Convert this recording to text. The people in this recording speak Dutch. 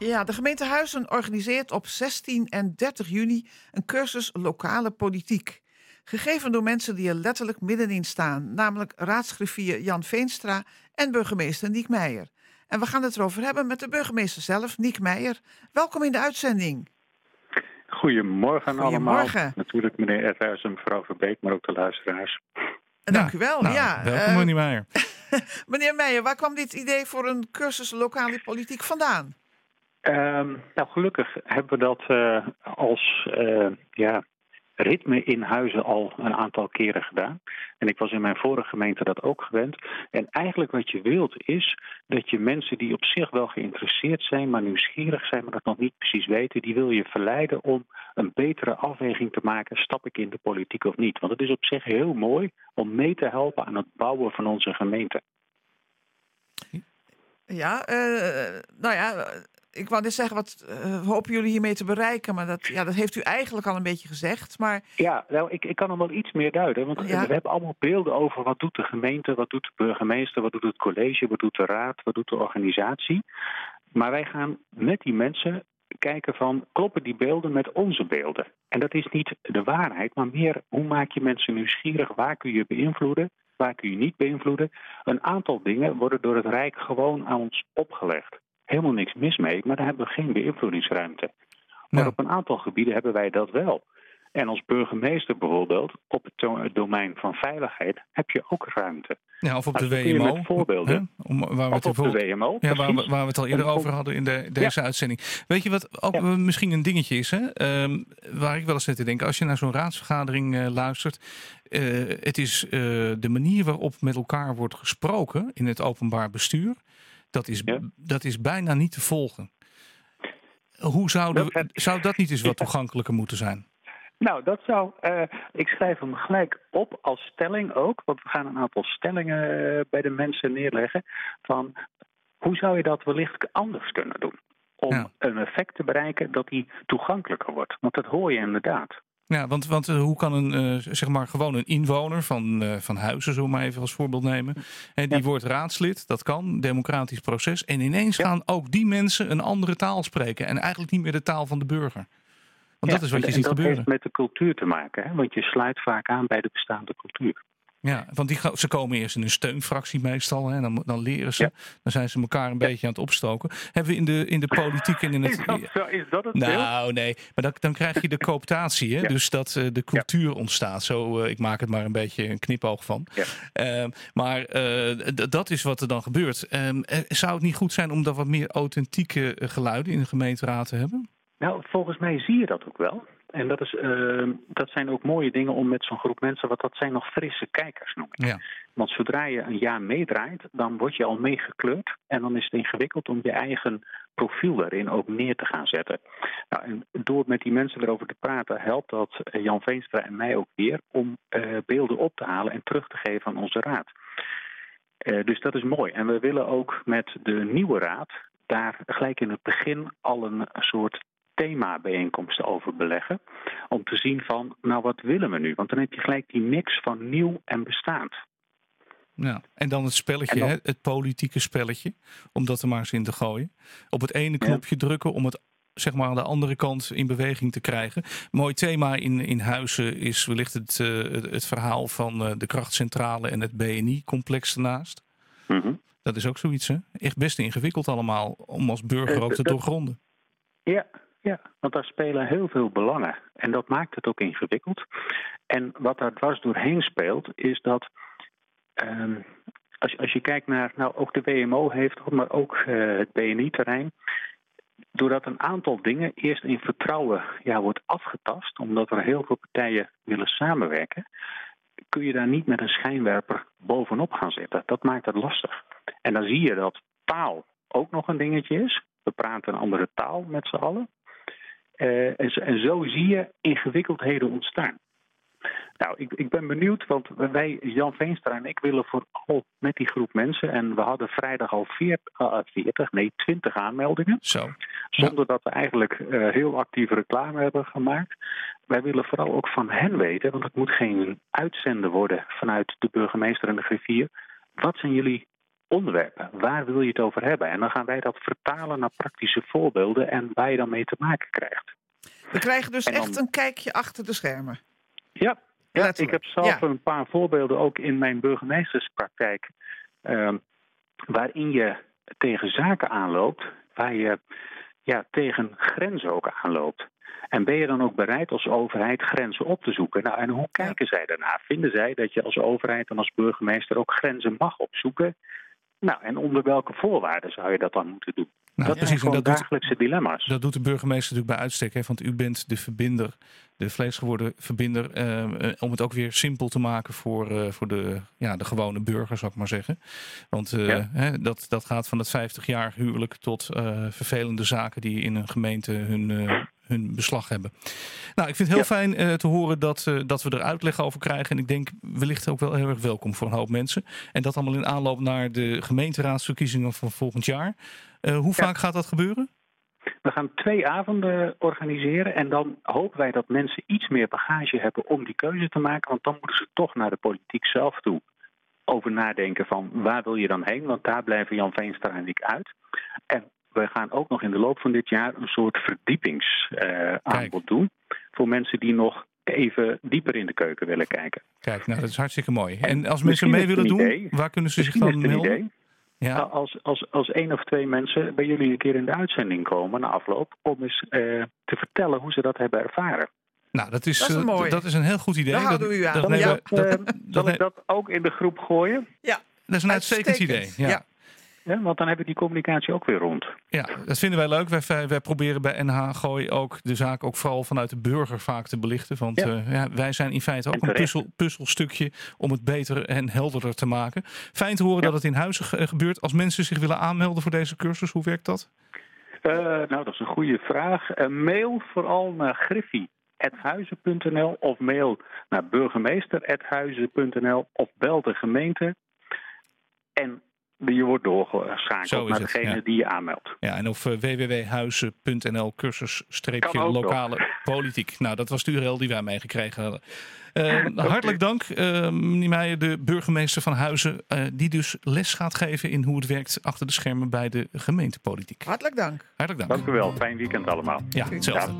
Ja, de gemeente Huizen organiseert op 16 en 30 juni een cursus lokale politiek. Gegeven door mensen die er letterlijk middenin staan, namelijk raadsgriffier Jan Veenstra en burgemeester Niek Meijer. En we gaan het erover hebben met de burgemeester zelf, Niek Meijer. Welkom in de uitzending. Goedemorgen allemaal. Goedemorgen. Natuurlijk meneer Erhuis en mevrouw Verbeek, maar ook de luisteraars. Dank u wel. Welkom meneer Meijer. Meneer Meijer, waar kwam dit idee voor een cursus lokale politiek vandaan? Gelukkig hebben we dat als ritme in Huizen al een aantal keren gedaan. En ik was in mijn vorige gemeente dat ook gewend. En eigenlijk wat je wilt is dat je mensen die op zich wel geïnteresseerd zijn, maar nieuwsgierig zijn, maar dat nog niet precies weten, die wil je verleiden om een betere afweging te maken, stap ik in de politiek of niet. Want het is op zich heel mooi om mee te helpen aan het bouwen van onze gemeente. Ik wou net zeggen, wat hopen jullie hiermee te bereiken? Maar dat heeft u eigenlijk al een beetje gezegd. Maar... Ja, nou, ik kan nog wel iets meer duiden. Want we hebben allemaal beelden over wat doet de gemeente, wat doet de burgemeester, wat doet het college, wat doet de raad, wat doet de organisatie. Maar wij gaan met die mensen kijken van, kloppen die beelden met onze beelden? En dat is niet de waarheid, maar meer hoe maak je mensen nieuwsgierig, waar kun je beïnvloeden, waar kun je niet beïnvloeden. Een aantal dingen worden door het Rijk gewoon aan ons opgelegd. Helemaal niks mis mee, maar daar hebben we geen beïnvloedingsruimte. Maar op een aantal gebieden hebben wij dat wel. En als burgemeester bijvoorbeeld, op het domein van veiligheid, heb je ook ruimte. Ja, of op de WMO. Met voorbeelden. Waar we het al eerder over hadden in deze uitzending. Weet je wat ook misschien een dingetje is? Waar ik wel eens zit te denken. Als je naar zo'n raadsvergadering luistert. Het is de manier waarop met elkaar wordt gesproken in het openbaar bestuur. Dat is bijna niet te volgen. Hoe zou dat niet eens wat toegankelijker moeten zijn? Nou, dat zou... ik schrijf hem gelijk op als stelling ook. Want we gaan een aantal stellingen bij de mensen neerleggen. Van hoe zou je dat wellicht anders kunnen doen? Om een effect te bereiken dat die toegankelijker wordt. Want dat hoor je inderdaad. Ja, want hoe kan gewoon een inwoner van Huizen, zo maar even als voorbeeld nemen. Die wordt raadslid, dat kan, democratisch proces. En ineens gaan ook die mensen een andere taal spreken. En eigenlijk niet meer de taal van de burger. Want dat is wat je ziet gebeuren. Dat heeft met de cultuur te maken. Hè? Want je sluit vaak aan bij de bestaande cultuur. Ja, want ze komen eerst in een steunfractie meestal. Hè, dan leren ze. Dan zijn ze elkaar een beetje aan het opstoken. Hebben we in de politiek en in het... Is dat het Nou, nee. Maar dan krijg je de cooptatie. Hè? Ja. Dus dat de cultuur ontstaat. Zo, ik maak het maar een beetje een knipoog van. Ja. Maar dat is wat er dan gebeurt. Zou het niet goed zijn om daar wat meer authentieke geluiden in de gemeenteraad te hebben? Nou, volgens mij zie je dat ook wel. En dat zijn ook mooie dingen om met zo'n groep mensen, want dat zijn nog frisse kijkers, noem ik. Ja. Want zodra je een jaar meedraait, dan word je al meegekleurd. En dan is het ingewikkeld om je eigen profiel daarin ook neer te gaan zetten. Nou, en door met die mensen erover te praten, helpt dat Jan Veenstra en mij ook weer om beelden op te halen en terug te geven aan onze raad. Dus dat is mooi. En we willen ook met de nieuwe raad daar gelijk in het begin al een soort thema-bijeenkomsten over beleggen. Om te zien van, nou wat willen we nu? Want dan heb je gelijk die mix van nieuw en bestaand. Ja, en dan het spelletje, het politieke spelletje. Om dat er maar eens in te gooien. Op het ene knopje drukken om het aan de andere kant in beweging te krijgen. Mooi thema in Huizen is wellicht het verhaal van de krachtcentrale en het BNI-complex ernaast. Mm-hmm. Dat is ook zoiets, hè? Echt best ingewikkeld allemaal om als burger ook te doorgronden. Ja, want daar spelen heel veel belangen. En dat maakt het ook ingewikkeld. En wat daar dwars doorheen speelt, is dat als je kijkt naar, nou ook de WMO heeft, maar ook het BNI-terrein, doordat een aantal dingen eerst in vertrouwen wordt afgetast, omdat er heel veel partijen willen samenwerken, kun je daar niet met een schijnwerper bovenop gaan zitten. Dat maakt het lastig. En dan zie je dat taal ook nog een dingetje is. We praten een andere taal met z'n allen. En zo zie je ingewikkeldheden ontstaan. Nou, ik ben benieuwd, want wij, Jan Veenstra en ik, willen vooral met die groep mensen, en we hadden vrijdag al 20 aanmeldingen. Zo. Zonder dat we eigenlijk heel actief reclame hebben gemaakt. Wij willen vooral ook van hen weten, want het moet geen uitzenden worden vanuit de burgemeester en de griffier. Wat zijn jullie onderwerpen. Waar wil je het over hebben? En dan gaan wij dat vertalen naar praktische voorbeelden en waar je dan mee te maken krijgt. We krijgen dus echt een kijkje achter de schermen. Ja, ik heb zelf een paar voorbeelden ook in mijn burgemeesterspraktijk. Waarin je tegen zaken aanloopt, waar je tegen grenzen ook aanloopt. En ben je dan ook bereid als overheid grenzen op te zoeken? Nou, en hoe kijken zij daarna? Vinden zij dat je als overheid en als burgemeester ook grenzen mag opzoeken? Nou, en onder welke voorwaarden zou je dat dan moeten doen? Nou, dat zijn gewoon dagelijkse dilemma's. Dat doet de burgemeester natuurlijk bij uitstek. Hè? Want u bent de verbinder, de vleesgeworden verbinder. Om het ook weer simpel te maken voor de gewone burger, zou ik maar zeggen. Want dat gaat van het 50-jaar huwelijk tot vervelende zaken die in een gemeente hun beslag hebben. Nou, ik vind het heel fijn te horen dat we er uitleg over krijgen. En ik denk wellicht ook wel heel erg welkom voor een hoop mensen. En dat allemaal in aanloop naar de gemeenteraadsverkiezingen van volgend jaar. Hoe vaak gaat dat gebeuren? We gaan 2 avonden organiseren en dan hopen wij dat mensen iets meer bagage hebben om die keuze te maken. Want dan moeten ze toch naar de politiek zelf toe over nadenken van waar wil je dan heen? Want daar blijven Jan Veenstra en ik uit. En we gaan ook nog in de loop van dit jaar een soort verdiepingsaanbod doen voor mensen die nog even dieper in de keuken willen kijken. Kijk, nou dat is hartstikke mooi. En als mensen mee willen doen, waar kunnen ze zich dan melden? Ja. Als 1 of 2 mensen bij jullie een keer in de uitzending komen na afloop om eens te vertellen hoe ze dat hebben ervaren. Nou, dat is een heel goed idee. Daar houden we u aan. Zal ik dat ook in de groep gooien? Ja. Dat is een uitstekend idee. Ja. Ja, want dan hebben we die communicatie ook weer rond. Ja, dat vinden wij leuk. Wij proberen bij NH Gooi ook de zaak ook vooral vanuit de burger vaak te belichten. Want wij zijn in feite ook een puzzelstukje om het beter en helderder te maken. Fijn te horen dat het in Huizen gebeurt. Als mensen zich willen aanmelden voor deze cursus, hoe werkt dat? Nou, dat is een goede vraag. Mail vooral naar griffie@huizen.nl of mail naar burgemeester@huizen.nl of bel de gemeente. En je wordt doorgeschakeld naar degene die je aanmeldt. Ja, en of www.huizen.nl cursus-lokale politiek. Nou, dat was de URL die wij meegekregen hadden. Hartelijk dank, meneer Meijer, de burgemeester van Huizen, die dus les gaat geven in hoe het werkt achter de schermen bij de gemeentepolitiek. Hartelijk dank. Hartelijk dank. Dank u wel. Fijn weekend allemaal. Ja, hetzelfde.